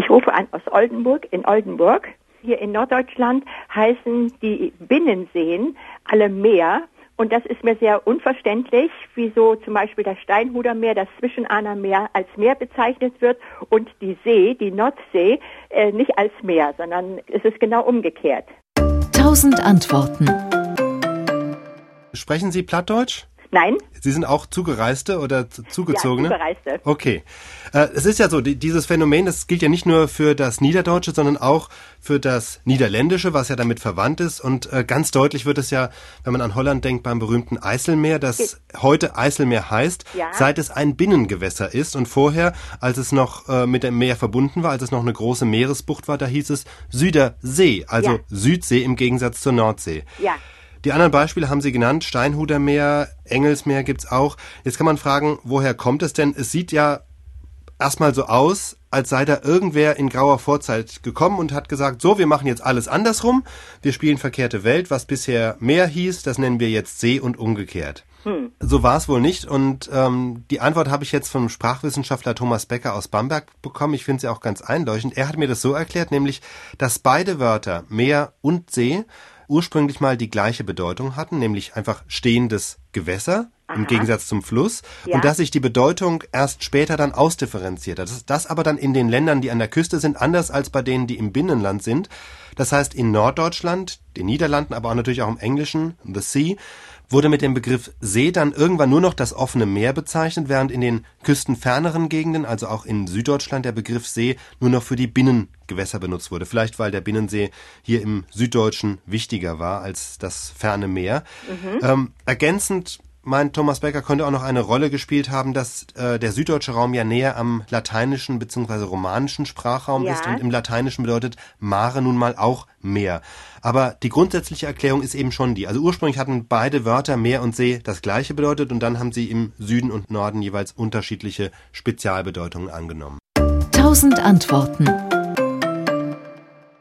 Ich rufe an aus Oldenburg, in Oldenburg. Hier in Norddeutschland heißen die Binnenseen alle Meer. Und das ist mir sehr unverständlich, wieso zum Beispiel das Steinhuder Meer, das Zwischenahner Meer, als Meer bezeichnet wird und die See, die Nordsee, nicht als Meer, sondern es ist genau umgekehrt. 1000 Antworten. Sprechen Sie Plattdeutsch? Nein. Sie sind auch Zugereiste oder Zugezogene? Ja, Zugereiste. Okay. Es ist ja so, dieses Phänomen, das gilt ja nicht nur für das Niederdeutsche, sondern auch für das Niederländische, was ja damit verwandt ist. Und ganz deutlich wird es ja, wenn man an Holland denkt, beim berühmten Eiselmeer, das heute Eiselmeer heißt, seit es ein Binnengewässer ist. Und vorher, als es noch mit dem Meer verbunden war, als es noch eine große Meeresbucht war, da hieß es Südersee, also Südsee im Gegensatz zur Nordsee. Ja. Die anderen Beispiele haben Sie genannt, Steinhuder Meer, Engelsmeer gibt's auch. Jetzt kann man fragen, woher kommt es denn? Es sieht ja erstmal so aus, als sei da irgendwer in grauer Vorzeit gekommen und hat gesagt, so, wir machen jetzt alles andersrum. Wir spielen verkehrte Welt. Was bisher Meer hieß, das nennen wir jetzt See und umgekehrt. So war es wohl nicht. Und die Antwort habe ich jetzt vom Sprachwissenschaftler Thomas Becker aus Bamberg bekommen. Ich finde sie auch ganz einleuchtend. Er hat mir das so erklärt, nämlich, dass beide Wörter Meer und See ursprünglich mal die gleiche Bedeutung hatten, nämlich einfach stehendes Gewässer im Gegensatz zum Fluss und dass sich die Bedeutung erst später dann ausdifferenziert hat. Das aber dann in den Ländern, die an der Küste sind, anders als bei denen, die im Binnenland sind. Das heißt, in Norddeutschland, den Niederlanden, aber auch natürlich auch im Englischen, the sea, wurde mit dem Begriff See dann irgendwann nur noch das offene Meer bezeichnet, während in den küstenferneren Gegenden, also auch in Süddeutschland, der Begriff See nur noch für die Binnengewässer benutzt wurde. Vielleicht, weil der Binnensee hier im Süddeutschen wichtiger war als das ferne Meer. Ergänzend meint Thomas Becker, könnte auch noch eine Rolle gespielt haben, dass der süddeutsche Raum ja näher am lateinischen bzw. romanischen Sprachraum ist und im Lateinischen bedeutet Mare nun mal auch Meer. Aber die grundsätzliche Erklärung ist eben schon die. Also ursprünglich hatten beide Wörter Meer und See das gleiche bedeutet und dann haben sie im Süden und Norden jeweils unterschiedliche Spezialbedeutungen angenommen. 1000 Antworten.